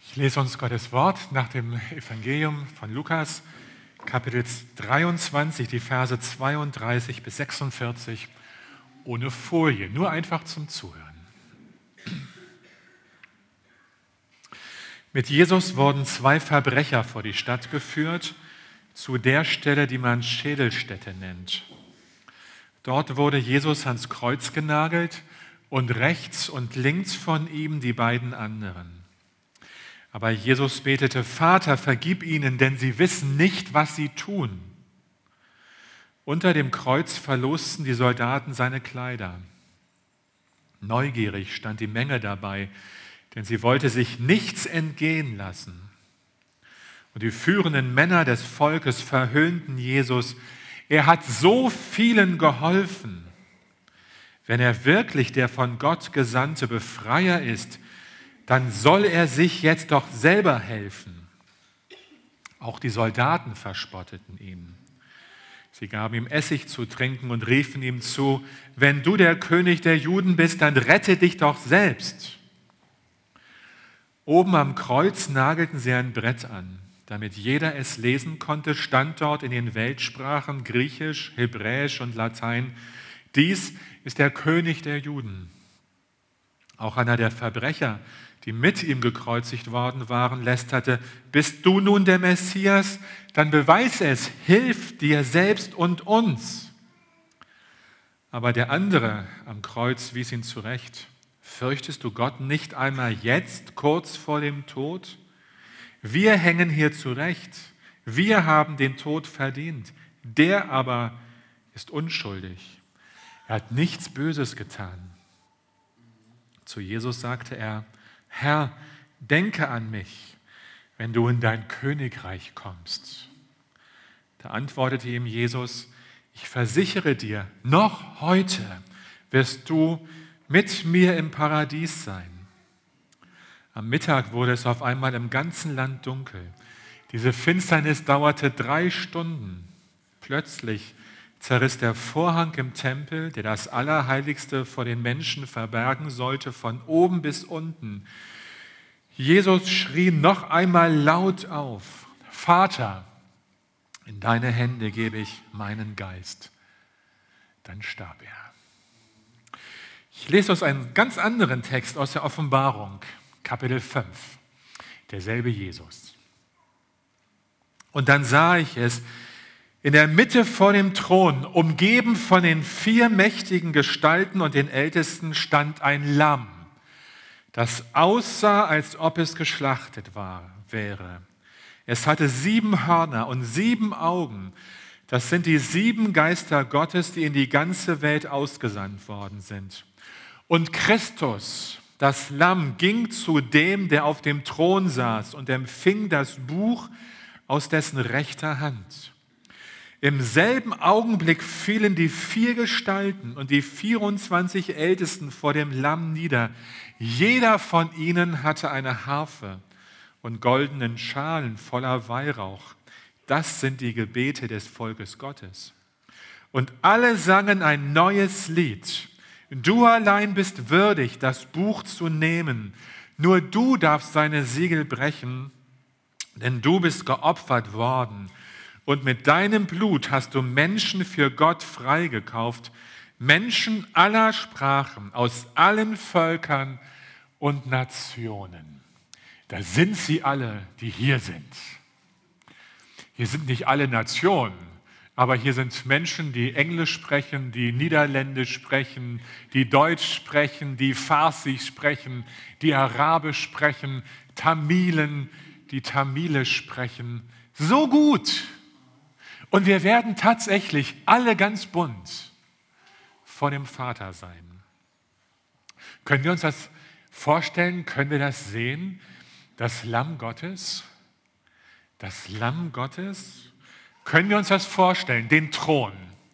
Ich lese uns Gottes Wort nach dem Evangelium von Lukas, Kapitel 23, die Verse 32 bis 46, ohne Folie, nur einfach zum Zuhören. Mit Jesus wurden 2 Verbrecher vor die Stadt geführt, zu der Stelle, die man Schädelstätte nennt. Dort wurde Jesus ans Kreuz genagelt und rechts und links von ihm die beiden anderen. Aber Jesus betete: Vater, vergib ihnen, denn sie wissen nicht, was sie tun. Unter dem Kreuz verlosten die Soldaten seine Kleider. Neugierig stand die Menge dabei, denn sie wollte sich nichts entgehen lassen. Und die führenden Männer des Volkes verhöhnten Jesus: Er hat so vielen geholfen. Wenn er wirklich der von Gott gesandte Befreier ist, dann soll er sich jetzt doch selber helfen. Auch die Soldaten verspotteten ihn. Sie gaben ihm Essig zu trinken und riefen ihm zu: Wenn du der König der Juden bist, dann rette dich doch selbst. Oben am Kreuz nagelten sie ein Brett an. Damit jeder es lesen konnte, stand dort in den Weltsprachen Griechisch, Hebräisch und Latein: Dies ist der König der Juden. Auch einer der Verbrecher, die mit ihm gekreuzigt worden waren, lästerte: Bist du nun der Messias? Dann beweis es, hilf dir selbst und uns. Aber der andere am Kreuz wies ihn zurecht: Fürchtest du Gott nicht einmal jetzt, kurz vor dem Tod? Wir hängen hier zurecht. Wir haben den Tod verdient. Der aber ist unschuldig. Er hat nichts Böses getan. Zu Jesus sagte er: Herr, denke an mich, wenn du in dein Königreich kommst. Da antwortete ihm Jesus: Ich versichere dir, noch heute wirst du mit mir im Paradies sein. Am Mittag wurde es auf einmal im ganzen Land dunkel. Diese Finsternis dauerte 3 Stunden. Plötzlich zerriss der Vorhang im Tempel, der das Allerheiligste vor den Menschen verbergen sollte, von oben bis unten. Jesus schrie noch einmal laut auf: Vater, in deine Hände gebe ich meinen Geist. Dann starb er. Ich lese uns einen ganz anderen Text aus der Offenbarung, Kapitel 5, derselbe Jesus. Und dann sah ich es: In der Mitte vor dem Thron, umgeben von den 4 mächtigen Gestalten und den Ältesten, stand ein Lamm, das aussah, als ob es geschlachtet wäre. Es hatte 7 Hörner und 7 Augen. Das sind die 7 Geister Gottes, die in die ganze Welt ausgesandt worden sind. Und Christus, das Lamm, ging zu dem, der auf dem Thron saß, und empfing das Buch aus dessen rechter Hand. Im selben Augenblick fielen die 4 Gestalten und die 24 Ältesten vor dem Lamm nieder. Jeder von ihnen hatte eine Harfe und goldenen Schalen voller Weihrauch. Das sind die Gebete des Volkes Gottes. Und alle sangen ein neues Lied. Du allein bist würdig, das Buch zu nehmen. Nur du darfst seine Siegel brechen, denn du bist geopfert worden. Und mit deinem Blut hast du Menschen für Gott freigekauft, Menschen aller Sprachen, aus allen Völkern und Nationen. Da sind sie alle, die hier sind. Hier sind nicht alle Nationen, aber hier sind Menschen, die Englisch sprechen, die Niederländisch sprechen, die Deutsch sprechen, die Farsi sprechen, die Arabisch sprechen, Tamilen, die Tamilisch sprechen. So gut! Und wir werden tatsächlich alle ganz bunt vor dem Vater sein. Können wir uns das vorstellen? Können wir das sehen? Das Lamm Gottes? Das Lamm Gottes? Können wir uns das vorstellen? Den Thron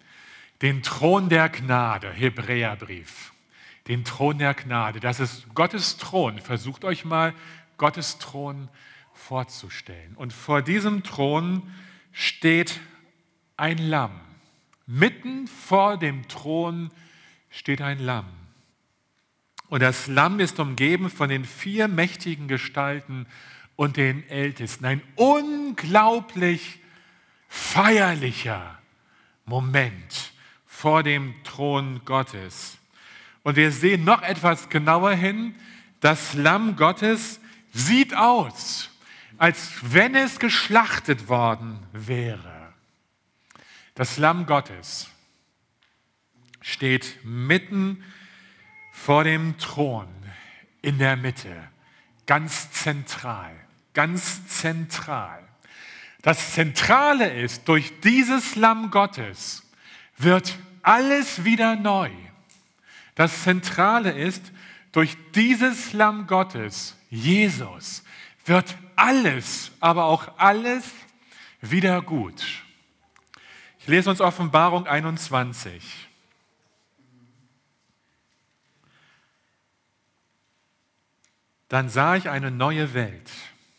der Gnade, Hebräerbrief. Den Thron der Gnade, das ist Gottes Thron. Versucht euch mal Gottes Thron vorzustellen. Und vor diesem Thron steht ein Lamm. Mitten vor dem Thron steht ein Lamm. Und das Lamm ist umgeben von den 4 mächtigen Gestalten und den Ältesten. Ein unglaublich feierlicher Moment vor dem Thron Gottes. Und wir sehen noch etwas genauer hin. Das Lamm Gottes sieht aus, als wenn es geschlachtet worden wäre. Das Lamm Gottes steht mitten vor dem Thron in der Mitte, ganz zentral, ganz zentral. Das Zentrale ist, durch dieses Lamm Gottes wird alles wieder neu. Das Zentrale ist, durch dieses Lamm Gottes, Jesus, wird alles, aber auch alles wieder gut. Ich lese uns Offenbarung 21. Dann sah ich eine neue Welt,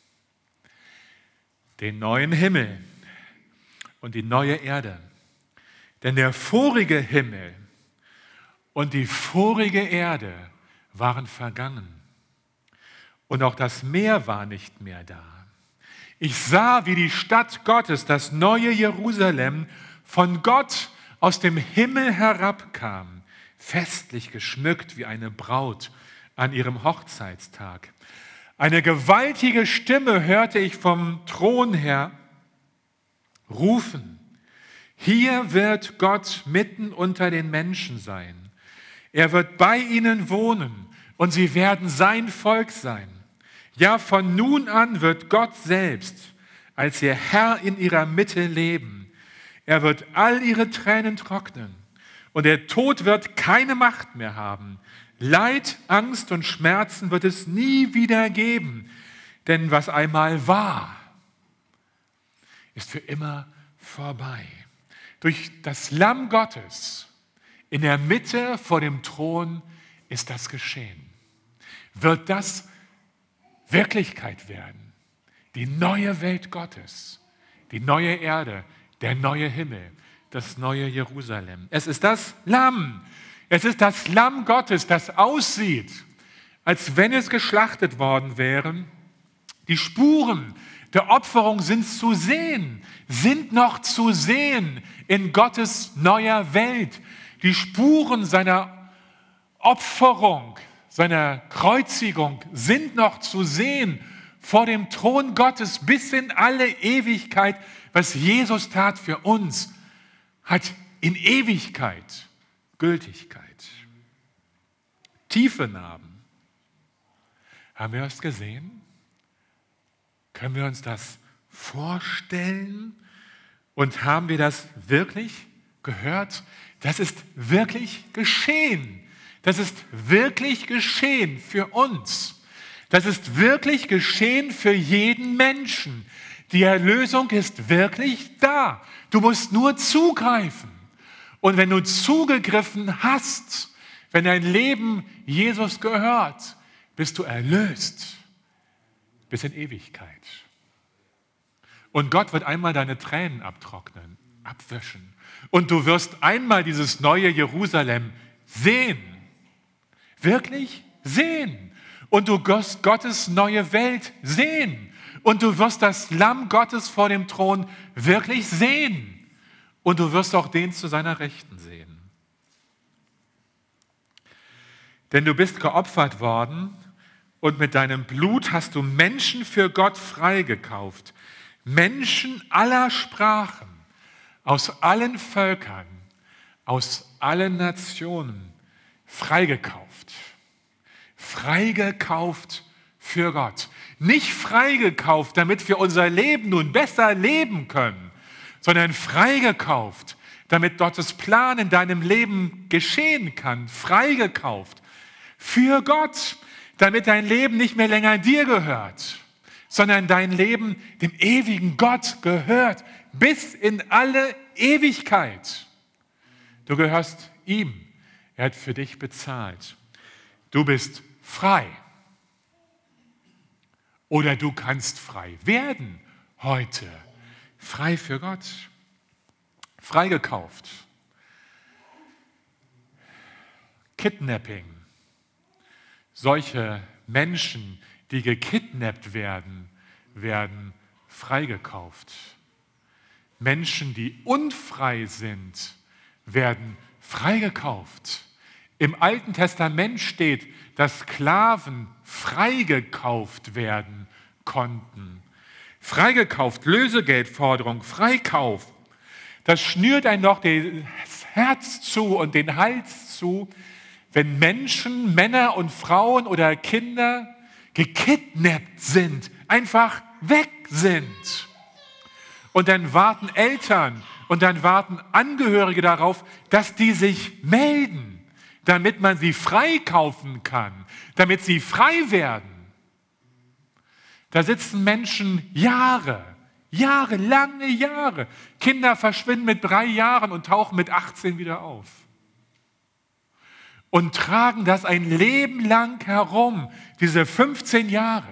den neuen Himmel und die neue Erde. Denn der vorige Himmel und die vorige Erde waren vergangen. Und auch das Meer war nicht mehr da. Ich sah, wie die Stadt Gottes, das neue Jerusalem, von Gott aus dem Himmel herabkam, festlich geschmückt wie eine Braut an ihrem Hochzeitstag. Eine gewaltige Stimme hörte ich vom Thron her rufen: Hier wird Gott mitten unter den Menschen sein. Er wird bei ihnen wohnen und sie werden sein Volk sein. Ja, von nun an wird Gott selbst als ihr Herr in ihrer Mitte leben. Er wird all ihre Tränen trocknen und der Tod wird keine Macht mehr haben. Leid, Angst und Schmerzen wird es nie wieder geben, denn was einmal war, ist für immer vorbei. Durch das Lamm Gottes in der Mitte vor dem Thron ist das geschehen. Wird das Wirklichkeit werden? Die neue Welt Gottes, die neue Erde, der neue Himmel, das neue Jerusalem. Es ist das Lamm. Es ist das Lamm Gottes, das aussieht, als wenn es geschlachtet worden wäre. Die Spuren der Opferung sind zu sehen, sind noch zu sehen in Gottes neuer Welt. Die Spuren seiner Opferung, seiner Kreuzigung sind noch zu sehen vor dem Thron Gottes bis in alle Ewigkeit. Was Jesus tat für uns, hat in Ewigkeit Gültigkeit. Tiefe Narben. Haben wir das gesehen? Können wir uns das vorstellen? Und haben wir das wirklich gehört? Das ist wirklich geschehen. Das ist wirklich geschehen für uns. Das ist wirklich geschehen für jeden Menschen. Die Erlösung ist wirklich da. Du musst nur zugreifen. Und wenn du zugegriffen hast, wenn dein Leben Jesus gehört, bist du erlöst bis in Ewigkeit. Und Gott wird einmal deine Tränen abtrocknen, abwischen. Und du wirst einmal dieses neue Jerusalem sehen. Wirklich sehen. Und du wirst Gottes neue Welt sehen. Und du wirst das Lamm Gottes vor dem Thron wirklich sehen. Und du wirst auch den zu seiner Rechten sehen. Denn du bist geopfert worden und mit deinem Blut hast du Menschen für Gott freigekauft. Menschen aller Sprachen, aus allen Völkern, aus allen Nationen, freigekauft. Freigekauft für Gott. Nicht freigekauft, damit wir unser Leben nun besser leben können, sondern freigekauft, damit Gottes Plan in deinem Leben geschehen kann. Freigekauft für Gott, damit dein Leben nicht mehr länger dir gehört, sondern dein Leben dem ewigen Gott gehört, bis in alle Ewigkeit. Du gehörst ihm. Er hat für dich bezahlt. Du bist frei. Oder du kannst frei werden heute. Frei für Gott. Freigekauft. Kidnapping. Solche Menschen, die gekidnappt werden, werden freigekauft. Menschen, die unfrei sind, werden freigekauft. Im Alten Testament steht, dass Sklaven freigekauft werden konnten. Freigekauft, Lösegeldforderung, Freikauf. Das schnürt einem noch das Herz zu und den Hals zu, wenn Menschen, Männer und Frauen oder Kinder gekidnappt sind, einfach weg sind. Und dann warten Eltern und dann warten Angehörige darauf, dass die sich melden, damit man sie freikaufen kann, damit sie frei werden. Da sitzen Menschen lange Jahre. Kinder verschwinden mit 3 Jahren und tauchen mit 18 wieder auf. Und tragen das ein Leben lang herum, diese 15 Jahre.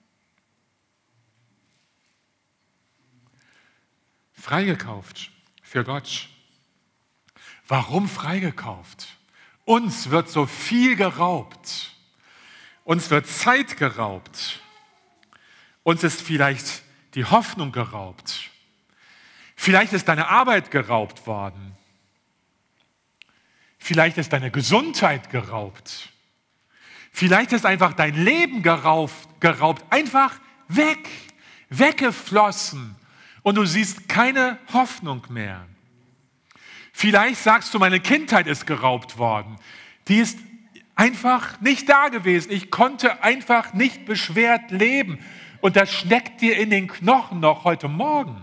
Freigekauft für Gott. Warum freigekauft? Uns wird so viel geraubt. Uns wird Zeit geraubt. Uns ist vielleicht die Hoffnung geraubt. Vielleicht ist deine Arbeit geraubt worden. Vielleicht ist deine Gesundheit geraubt. Vielleicht ist einfach dein Leben geraubt, einfach weggeflossen und du siehst keine Hoffnung mehr. Vielleicht sagst du, meine Kindheit ist geraubt worden. Die ist einfach nicht da gewesen. Ich konnte einfach nicht beschwert leben. Und das steckt dir in den Knochen noch heute Morgen.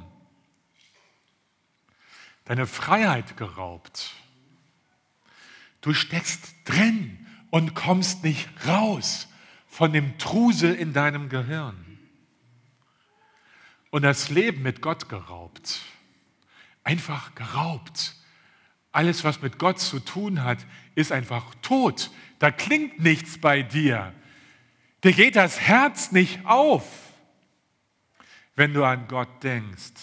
Deine Freiheit geraubt. Du steckst drin und kommst nicht raus von dem Trusel in deinem Gehirn. Und das Leben mit Gott geraubt. Einfach geraubt. Alles, was mit Gott zu tun hat, ist einfach tot. Da klingt nichts bei dir. Dir geht das Herz nicht auf, wenn du an Gott denkst.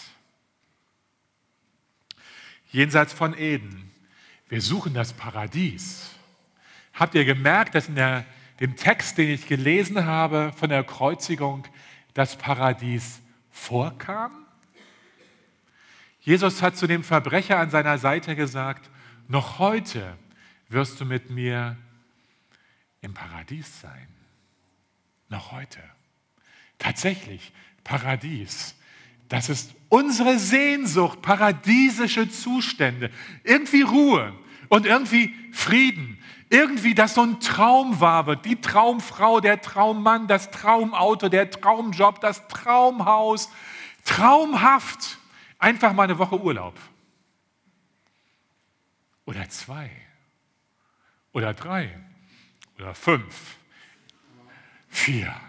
Jenseits von Eden. Wir suchen das Paradies. Habt ihr gemerkt, dass in dem Text, den ich gelesen habe von der Kreuzigung, das Paradies vorkam? Jesus hat zu dem Verbrecher an seiner Seite gesagt, noch heute wirst du mit mir im Paradies sein. Noch heute. Tatsächlich, Paradies. Das ist unsere Sehnsucht, paradiesische Zustände. Irgendwie Ruhe und irgendwie Frieden. Irgendwie, dass so ein Traum wahr wird. Die Traumfrau, der Traummann, das Traumauto, der Traumjob, das Traumhaus. Traumhaft. Einfach mal eine Woche Urlaub. Oder 2. Oder 3. Oder 5. 4.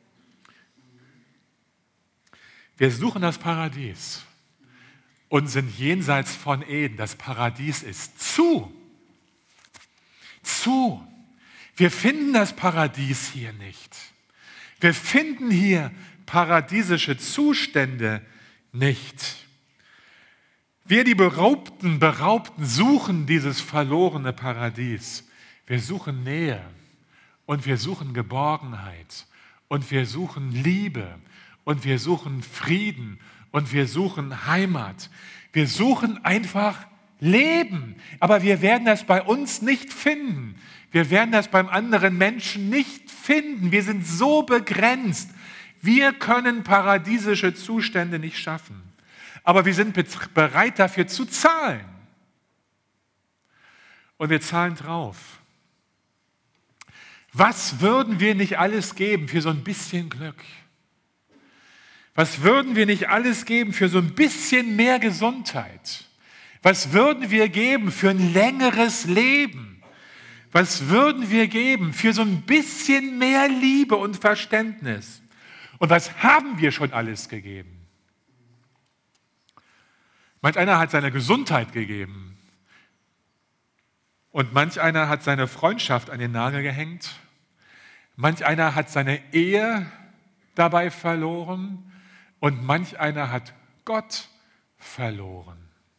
Wir suchen das Paradies und sind jenseits von Eden. Das Paradies ist zu. Zu. Wir finden das Paradies hier nicht. Wir finden hier paradiesische Zustände nicht. Wir, die Beraubten, suchen dieses verlorene Paradies. Wir suchen Nähe und wir suchen Geborgenheit und wir suchen Liebe und wir suchen Frieden und wir suchen Heimat. Wir suchen einfach Leben, aber wir werden das bei uns nicht finden. Wir werden das beim anderen Menschen nicht finden. Wir sind so begrenzt. Wir können paradiesische Zustände nicht schaffen. Aber wir sind bereit dafür zu zahlen. Und wir zahlen drauf. Was würden wir nicht alles geben für so ein bisschen Glück? Was würden wir nicht alles geben für so ein bisschen mehr Gesundheit? Was würden wir geben für ein längeres Leben? Was würden wir geben für so ein bisschen mehr Liebe und Verständnis? Und was haben wir schon alles gegeben? Manch einer hat seine Gesundheit gegeben und manch einer hat seine Freundschaft an den Nagel gehängt. Manch einer hat seine Ehe dabei verloren und manch einer hat Gott verloren.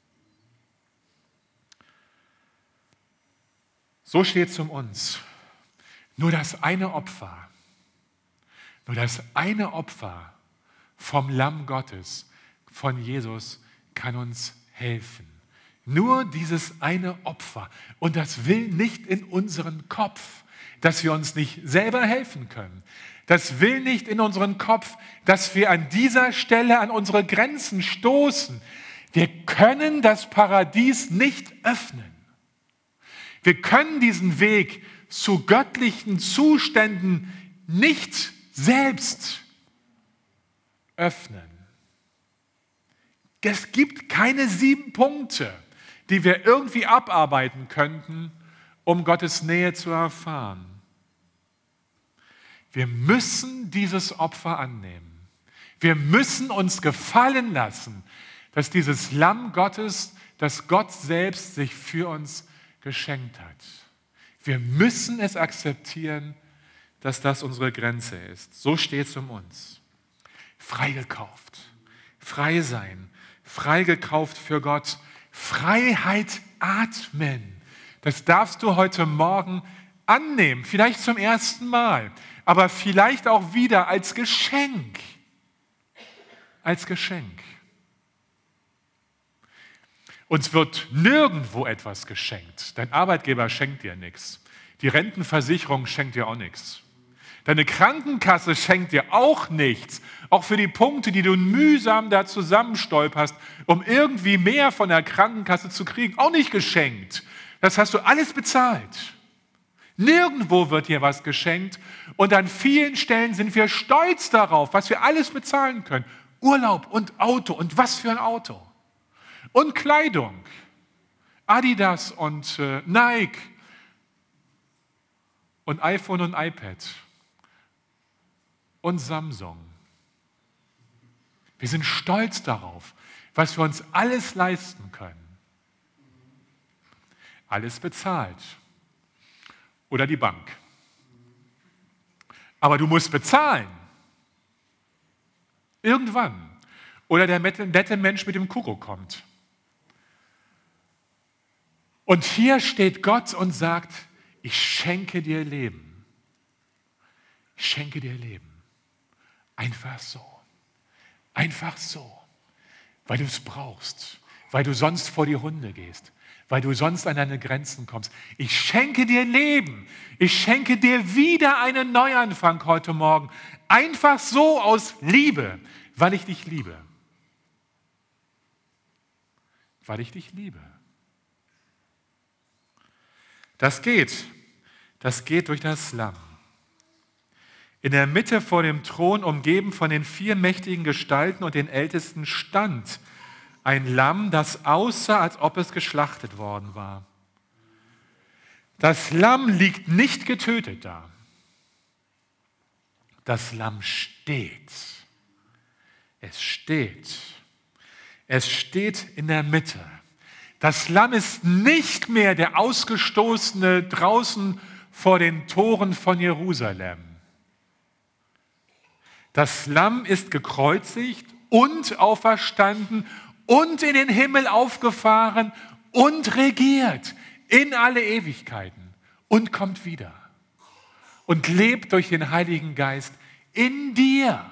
So steht es um uns. Nur das eine Opfer vom Lamm Gottes, von Jesus, kann uns helfen. Nur dieses eine Opfer. Und das will nicht in unseren Kopf, dass wir uns nicht selber helfen können. Das will nicht in unseren Kopf, dass wir an dieser Stelle an unsere Grenzen stoßen. Wir können das Paradies nicht öffnen. Wir können diesen Weg zu göttlichen Zuständen nicht selbst öffnen. Es gibt keine 7 Punkte, die wir irgendwie abarbeiten könnten, um Gottes Nähe zu erfahren. Wir müssen dieses Opfer annehmen. Wir müssen uns gefallen lassen, dass dieses Lamm Gottes, dass Gott selbst sich für uns geschenkt hat. Wir müssen es akzeptieren, dass das unsere Grenze ist. So steht es um uns. Freigekauft, frei sein, freigekauft für Gott, Freiheit atmen. Das darfst du heute Morgen annehmen, vielleicht zum ersten Mal, aber vielleicht auch wieder als Geschenk. Als Geschenk. Uns wird nirgendwo etwas geschenkt. Dein Arbeitgeber schenkt dir nichts. Die Rentenversicherung schenkt dir auch nichts. Deine Krankenkasse schenkt dir auch nichts. Auch für die Punkte, die du mühsam da zusammenstolperst, um irgendwie mehr von der Krankenkasse zu kriegen, auch nicht geschenkt. Das hast du alles bezahlt. Nirgendwo wird dir was geschenkt. Und an vielen Stellen sind wir stolz darauf, was wir alles bezahlen können. Urlaub und Auto. Und was für ein Auto. Und Kleidung. Adidas und Nike. Und iPhone und iPad. Und Samsung. Wir sind stolz darauf, was wir uns alles leisten können. Alles bezahlt. Oder die Bank. Aber du musst bezahlen. Irgendwann. Oder der nette Mensch mit dem Kuckuck kommt. Und hier steht Gott und sagt, ich schenke dir Leben. Ich schenke dir Leben. Einfach so. Einfach so. Weil du es brauchst. Weil du sonst vor die Hunde gehst. Weil du sonst an deine Grenzen kommst. Ich schenke dir Leben. Ich schenke dir wieder einen Neuanfang heute Morgen. Einfach so aus Liebe. Weil ich dich liebe. Weil ich dich liebe. Das geht. Das geht durch das Lamm. In der Mitte vor dem Thron, umgeben von den 4 mächtigen Gestalten und den Ältesten, stand ein Lamm, das aussah, als ob es geschlachtet worden war. Das Lamm liegt nicht getötet da. Das Lamm steht. Es steht. Es steht in der Mitte. Das Lamm ist nicht mehr der Ausgestoßene draußen vor den Toren von Jerusalem. Das Lamm ist gekreuzigt und auferstanden und in den Himmel aufgefahren und regiert in alle Ewigkeiten und kommt wieder und lebt durch den Heiligen Geist in dir.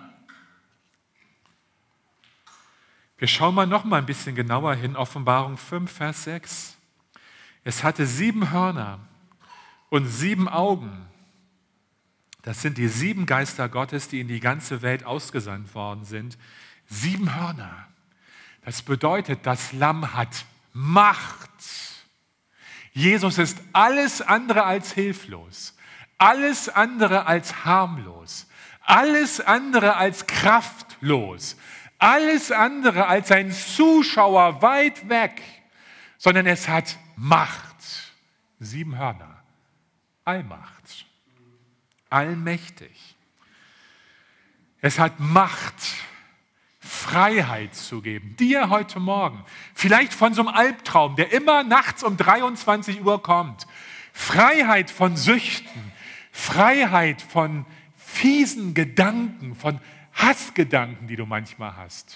Wir schauen mal noch mal ein bisschen genauer hin, Offenbarung 5, Vers 6. Es hatte 7 Hörner und 7 Augen. Das sind die 7 Geister Gottes, die in die ganze Welt ausgesandt worden sind. 7 Hörner. Das bedeutet, das Lamm hat Macht. Jesus ist alles andere als hilflos, alles andere als harmlos, alles andere als kraftlos, alles andere als ein Zuschauer weit weg, sondern es hat Macht. 7 Hörner. Allmacht. Allmächtig. Es hat Macht, Freiheit zu geben. Dir heute Morgen. Vielleicht von so einem Albtraum, der immer nachts um 23 Uhr kommt. Freiheit von Süchten. Freiheit von fiesen Gedanken, von Hassgedanken, die du manchmal hast.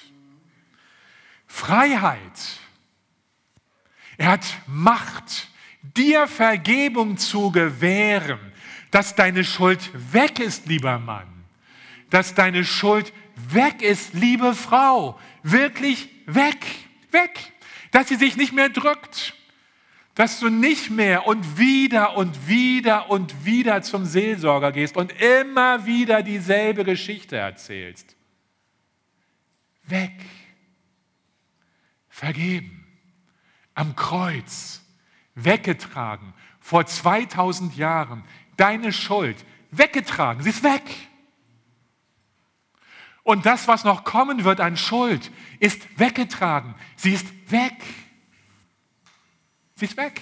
Freiheit. Er hat Macht, dir Vergebung zu gewähren, dass deine Schuld weg ist, lieber Mann. dass deine Schuld weg ist, liebe Frau. Wirklich weg, weg. Dass sie sich nicht mehr drückt. Dass du nicht mehr und wieder und wieder und wieder zum Seelsorger gehst und immer wieder dieselbe Geschichte erzählst. Weg. Vergeben. Am Kreuz. Weggetragen. Vor 2000 Jahren. Deine Schuld. Weggetragen. Sie ist weg. Und das, was noch kommen wird an Schuld, ist weggetragen. Sie ist weg. Sie ist weg.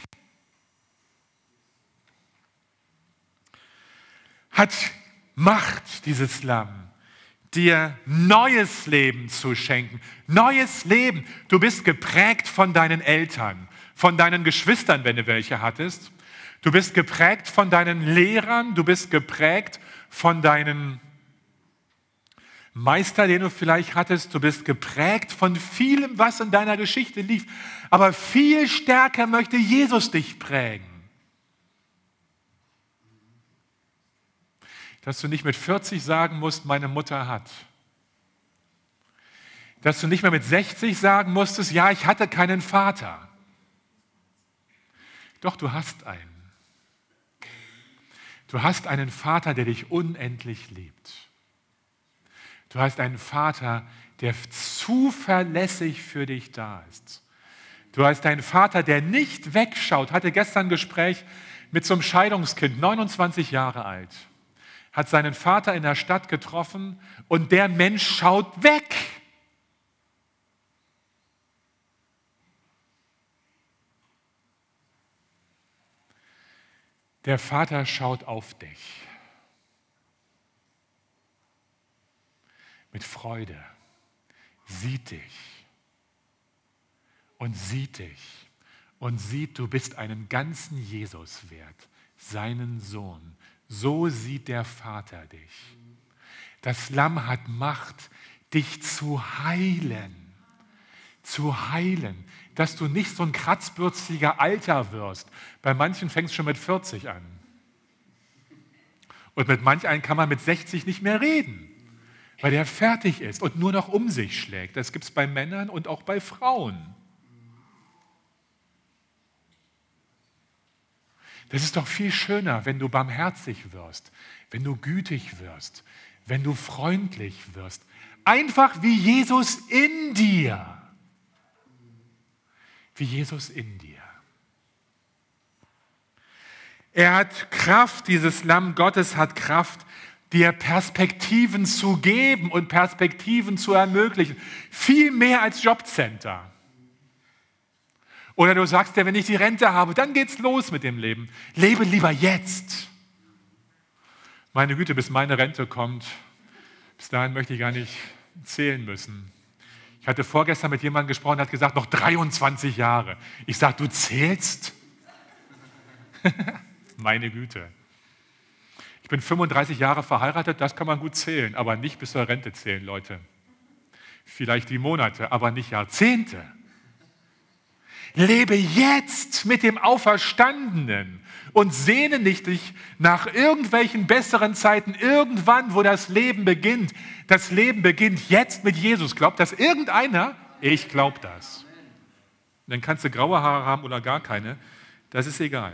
Hat Macht, dieses Lamm, dir neues Leben zu schenken. Neues Leben. Du bist geprägt von deinen Eltern, von deinen Geschwistern, wenn du welche hattest. Du bist geprägt von deinen Lehrern. Du bist geprägt von deinen Meister, den du vielleicht hattest. Du bist geprägt von vielem, was in deiner Geschichte lief. Aber viel stärker möchte Jesus dich prägen. Dass du nicht mit 40 sagen musst, meine Mutter hat. Dass du nicht mehr mit 60 sagen musstest, ja, ich hatte keinen Vater. Doch, du hast einen. Du hast einen Vater, der dich unendlich liebt. Du hast einen Vater, der zuverlässig für dich da ist. Du hast einen Vater, der nicht wegschaut. Hatte gestern ein Gespräch mit so einem Scheidungskind, 29 Jahre alt. Hat seinen Vater in der Stadt getroffen und der Mensch schaut weg. Der Vater schaut auf dich. Mit Freude, sieht dich und sieht dich und sieht, du bist einen ganzen Jesus wert, seinen Sohn. So sieht der Vater dich. Das Lamm hat Macht, dich zu heilen, dass du nicht so ein kratzbürstiger Alter wirst. Bei manchen fängt es schon mit 40 an. Und mit manch einem kann man mit 60 nicht mehr reden. Weil der fertig ist und nur noch um sich schlägt. Das gibt es bei Männern und auch bei Frauen. Das ist doch viel schöner, wenn du barmherzig wirst, wenn du gütig wirst, wenn du freundlich wirst. Einfach wie Jesus in dir. Wie Jesus in dir. Er hat Kraft, dieses Lamm Gottes hat Kraft, dir Perspektiven zu geben und Perspektiven zu ermöglichen. Viel mehr als Jobcenter. Oder du sagst dir, wenn ich die Rente habe, dann geht's los mit dem Leben. Lebe lieber jetzt. Meine Güte, bis meine Rente kommt, bis dahin möchte ich gar nicht zählen müssen. Ich hatte vorgestern mit jemandem gesprochen, der hat gesagt, noch 23 Jahre. Ich sage, du zählst? Meine Güte. Ich bin 35 Jahre verheiratet, das kann man gut zählen, aber nicht bis zur Rente zählen, Leute. Vielleicht die Monate, aber nicht Jahrzehnte. Lebe jetzt mit dem Auferstandenen und sehne nicht dich nach irgendwelchen besseren Zeiten, irgendwann, wo das Leben beginnt. Das Leben beginnt jetzt mit Jesus. Glaubt das irgendeiner? Ich glaube das. Dann kannst du graue Haare haben oder gar keine. Das ist egal.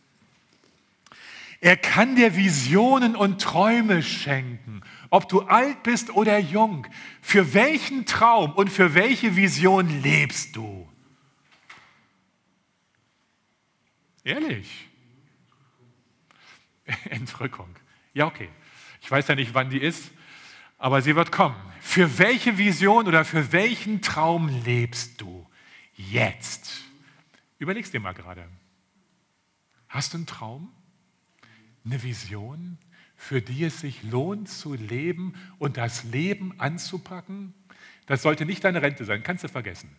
Er kann dir Visionen und Träume schenken, ob du alt bist oder jung. Für welchen Traum und für welche Vision lebst du? Ehrlich? Entrückung. Ja, okay. Ich weiß ja nicht, wann die ist, aber sie wird kommen. Für welche Vision oder für welchen Traum lebst du jetzt? Überleg's dir mal gerade. Hast du einen Traum? Eine Vision, für die es sich lohnt zu leben und das Leben anzupacken? Das sollte nicht deine Rente sein, kannst du vergessen.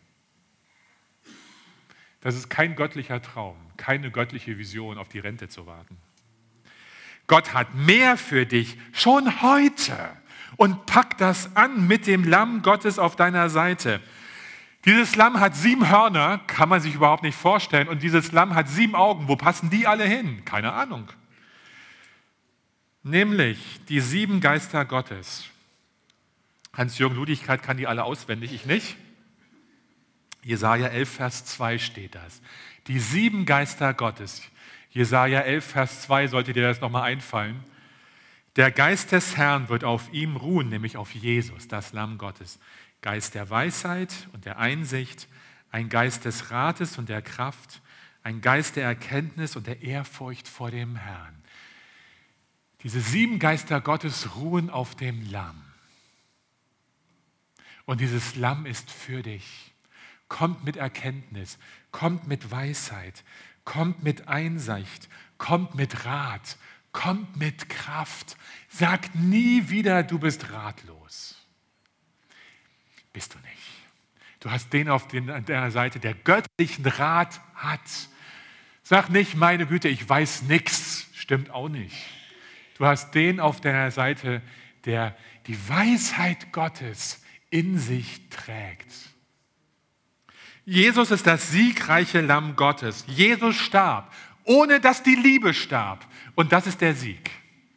Das ist kein göttlicher Traum, keine göttliche Vision, auf die Rente zu warten. Gott hat mehr für dich schon heute und pack das an mit dem Lamm Gottes auf deiner Seite. Dieses Lamm hat 7 Hörner, kann man sich überhaupt nicht vorstellen, und dieses Lamm hat 7 Augen. Wo passen die alle hin? Keine Ahnung. Nämlich die 7 Geister Gottes. Hans-Jürgen Ludigkeit kann die alle auswendig, ich nicht. Jesaja 11, Vers 2 steht das. Die 7 Geister Gottes. Jesaja 11, Vers 2, sollte dir das nochmal einfallen. Der Geist des Herrn wird auf ihm ruhen, nämlich auf Jesus, das Lamm Gottes. Geist der Weisheit und der Einsicht, ein Geist des Rates und der Kraft, ein Geist der Erkenntnis und der Ehrfurcht vor dem Herrn. Diese 7 Geister Gottes ruhen auf dem Lamm. Und dieses Lamm ist für dich. Kommt mit Erkenntnis, kommt mit Weisheit, kommt mit Einsicht, kommt mit Rat, kommt mit Kraft. Sag nie wieder, du bist ratlos. Bist du nicht. Du hast den an deiner Seite, der göttlichen Rat hat. Sag nicht, meine Güte, ich weiß nichts. Stimmt auch nicht. Du hast den auf deiner Seite, der die Weisheit Gottes in sich trägt. Jesus ist das siegreiche Lamm Gottes. Jesus starb, ohne dass die Liebe starb. Und das ist der Sieg.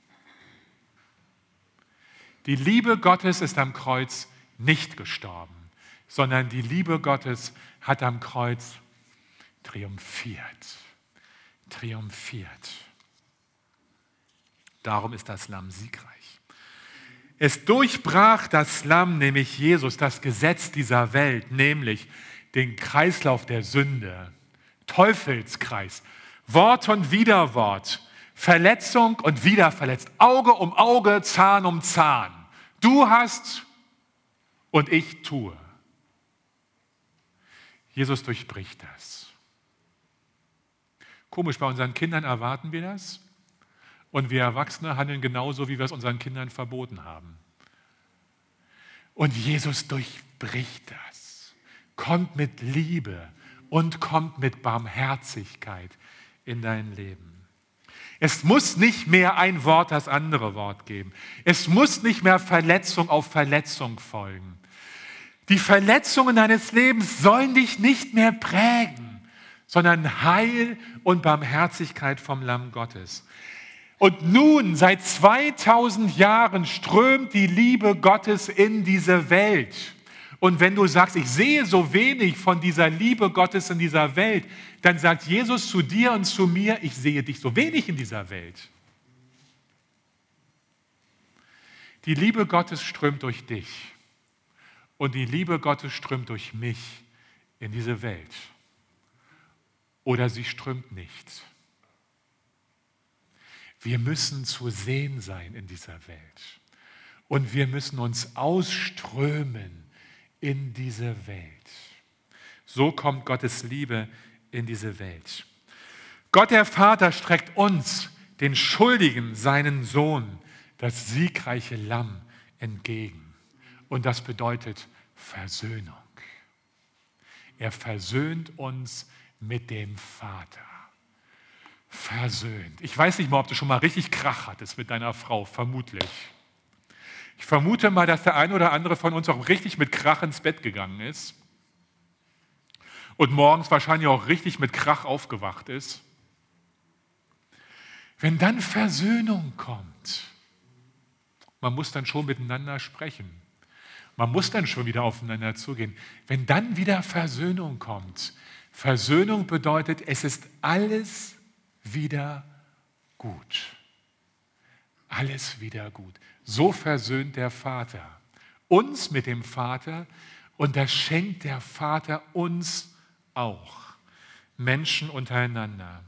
Die Liebe Gottes ist am Kreuz nicht gestorben, sondern die Liebe Gottes hat am Kreuz triumphiert. Triumphiert. Darum ist das Lamm siegreich. Es durchbrach das Lamm, nämlich Jesus, das Gesetz dieser Welt, nämlich den Kreislauf der Sünde, Teufelskreis, Wort und Widerwort, Verletzung und wieder verletzt, Auge um Auge, Zahn um Zahn. Du hast und ich tue. Jesus durchbricht das. Komisch, bei unseren Kindern erwarten wir das und wir Erwachsene handeln genauso, wie wir es unseren Kindern verboten haben. Und Jesus durchbricht das, kommt mit Liebe und kommt mit Barmherzigkeit in dein Leben. Es muss nicht mehr ein Wort das andere Wort geben. Es muss nicht mehr Verletzung auf Verletzung folgen. Die Verletzungen deines Lebens sollen dich nicht mehr prägen, sondern Heil und Barmherzigkeit vom Lamm Gottes. Und nun, seit 2000 Jahren, strömt die Liebe Gottes in diese Welt. Und wenn du sagst, ich sehe so wenig von dieser Liebe Gottes in dieser Welt, dann sagt Jesus zu dir und zu mir, ich sehe dich so wenig in dieser Welt. Die Liebe Gottes strömt durch dich und die Liebe Gottes strömt durch mich in diese Welt. Oder sie strömt nicht. Wir müssen zu sehen sein in dieser Welt und wir müssen uns ausströmen in diese Welt. So kommt Gottes Liebe in diese Welt. Gott der Vater streckt uns, den Schuldigen, seinen Sohn, das siegreiche Lamm entgegen. Und das bedeutet Versöhnung. Er versöhnt uns mit dem Vater. Versöhnt. Ich weiß nicht mal, ob du schon mal richtig Krach hattest mit deiner Frau, vermutlich. Ich vermute mal, dass der ein oder andere von uns auch richtig mit Krach ins Bett gegangen ist und morgens wahrscheinlich auch richtig mit Krach aufgewacht ist. Wenn dann Versöhnung kommt, man muss dann schon miteinander sprechen, man muss dann schon wieder aufeinander zugehen. Wenn dann wieder Versöhnung kommt, Versöhnung bedeutet, es ist alles wieder gut. Alles wieder gut. So versöhnt der Vater uns mit dem Vater und das schenkt der Vater uns auch. Menschen untereinander.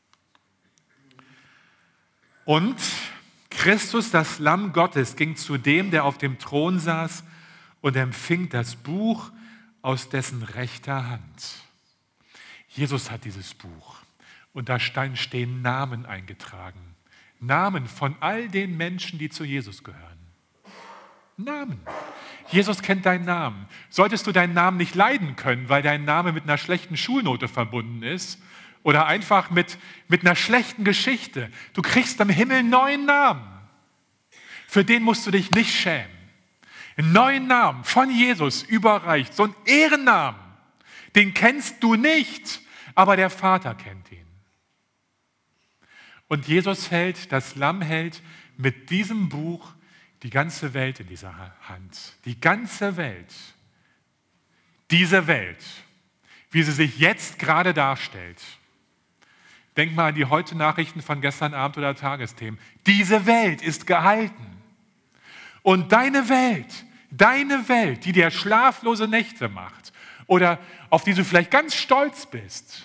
Und Christus, das Lamm Gottes, ging zu dem, der auf dem Thron saß und empfing das Buch aus dessen rechter Hand. Jesus hat dieses Buch und da stehen Namen eingetragen. Namen von all den Menschen, die zu Jesus gehören. Namen. Jesus kennt deinen Namen. Solltest du deinen Namen nicht leiden können, weil dein Name mit einer schlechten Schulnote verbunden ist oder einfach mit einer schlechten Geschichte, du kriegst im Himmel einen neuen Namen. Für den musst du dich nicht schämen. Einen neuen Namen von Jesus überreicht, so einen Ehrennamen. Den kennst du nicht, aber der Vater kennt ihn. Und Jesus hält, das Lamm hält mit diesem Buch die ganze Welt in dieser Hand. Die ganze Welt. Diese Welt, wie sie sich jetzt gerade darstellt. Denk mal an die Heute-Nachrichten von gestern Abend oder Tagesthemen. Diese Welt ist gehalten. Und deine Welt, die dir schlaflose Nächte macht oder auf die du vielleicht ganz stolz bist,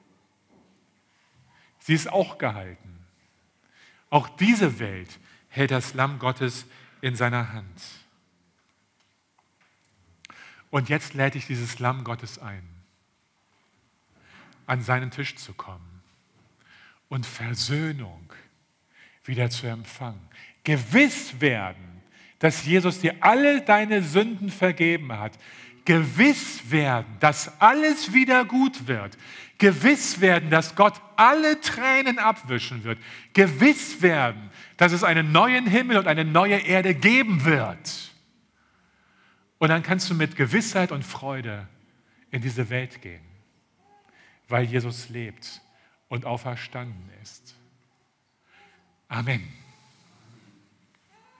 sie ist auch gehalten. Auch diese Welt hält das Lamm Gottes in seiner Hand. Und jetzt lädt ich dieses Lamm Gottes ein, an seinen Tisch zu kommen und Versöhnung wieder zu empfangen. Gewiss werden, dass Jesus dir alle deine Sünden vergeben hat. Gewiss werden, dass alles wieder gut wird. Gewiss werden, dass Gott alle Tränen abwischen wird. Gewiss werden, dass es einen neuen Himmel und eine neue Erde geben wird. Und dann kannst du mit Gewissheit und Freude in diese Welt gehen, weil Jesus lebt und auferstanden ist. Amen.